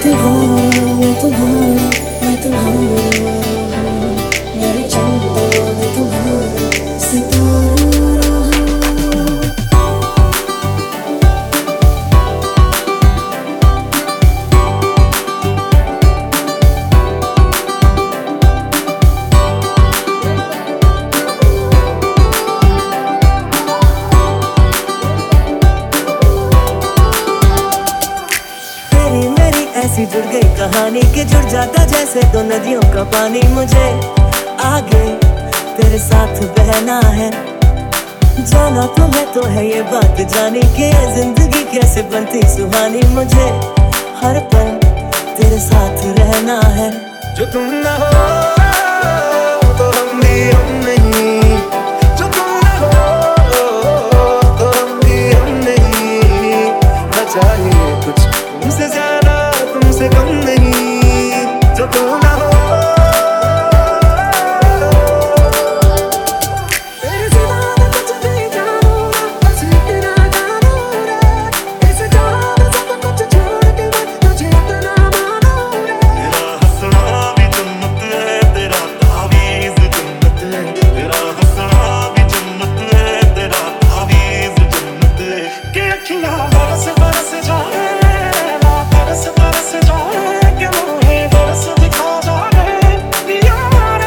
मेरे चंदा मैं तुम्हारा सितारा रहा। ऐसी जुड़ गई कहानी कि जुड़ जाता जैसे दो नदियों का पानी। मुझे आगे तेरे साथ बहना है, जाना तुम्हें तो है ये बात जानी कि जिंदगी कैसे बनती सुहानी। मुझे हर पल तेरे साथ रहना है। जो तुम ना हो तो हम भी हम नहीं, जो तुम ना हो तो हम भी हम नहीं। न चाहिए कुछ तुमसे ज्यादा तुमसे कम नहीं, जो तुम ना हो तेरे सिवा मैं कुछ नहीं जानूंगा, बस इतना जानूं रे, इस जहां में सब कुछ छोड़ के मैं तुझे अपना मानूं रे। तेरा हंसना भी जन्नत है, तेरा तावीज़ जन्नत है, तेरा हंसना भी जन्नत है, तेरा तावीज़ जन्नत है। कि अखियां बरस बरस जाए, बरस बरस जाए, कि मुझे बरस दिखा जाए यारे।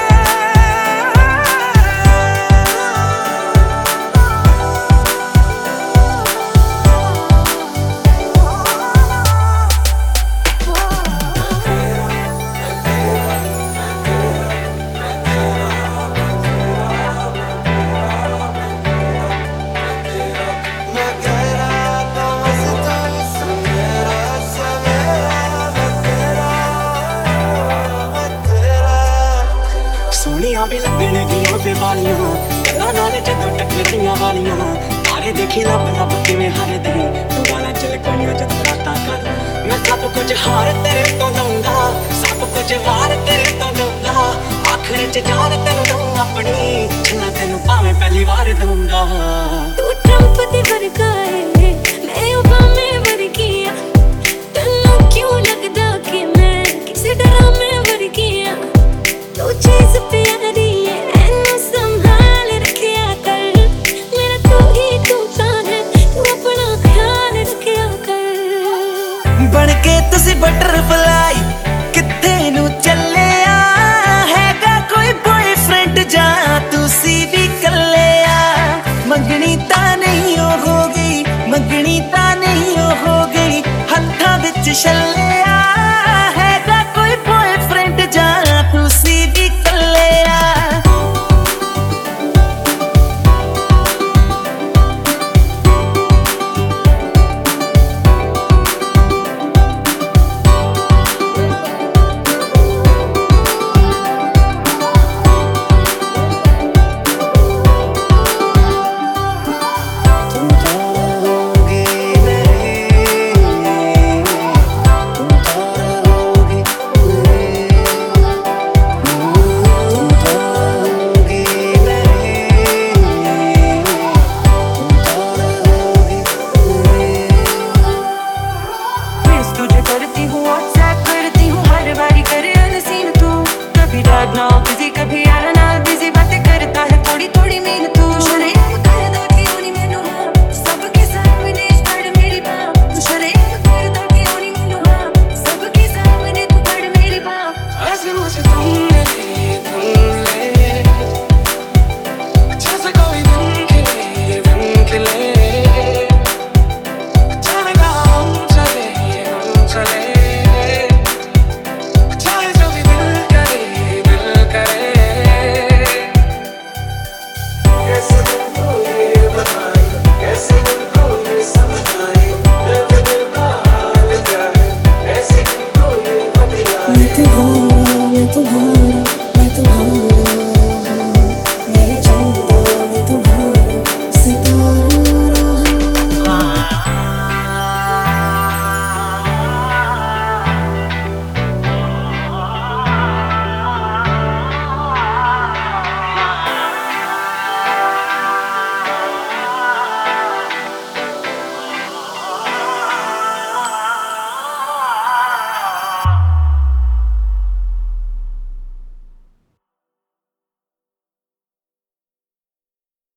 सोनिया भी लगने दियों पे वालियां, गल्लां नाल जदों टकरदियां वालियां, तारे देखी लब लब किवें हरदे, तू गाना चल कोनियां जदों रातां कर। मैं सब कुछ हार तेरे तो दूंगा, सब कुछ वार तेरे तो दूंगा, आखिर च जान तेनू दूं अपनी, छला तेनू भावें पहली बार दूंगा। तू ट्रंप दे वर्गा है, मैं ओबामे वर्गी आ, तन्नू क्यों लगदा कि मैं किसे ड्रामे वर्गी आ। तू चीज़ प्यारी है, एनू संभाल रखिया कर, मेरा तू ही तू तान है, तू अपना ख्याल रखिया कर। बनके तुसी बटरफ्लाई किथे नू चले आ, हैगा कोई बॉयफ्रेंड जा तुसी भी कले आ। मंगनी ता नहीं हो गई, मंगनी ता नहीं हो गई, हत्थां विच छले आ, हैगा कोई बॉयफ्रेंड जा तुसी भी कले आ। करती हूँ WhatsApp करती हूँ हर बारी करे अनसीन तू, कभी डरना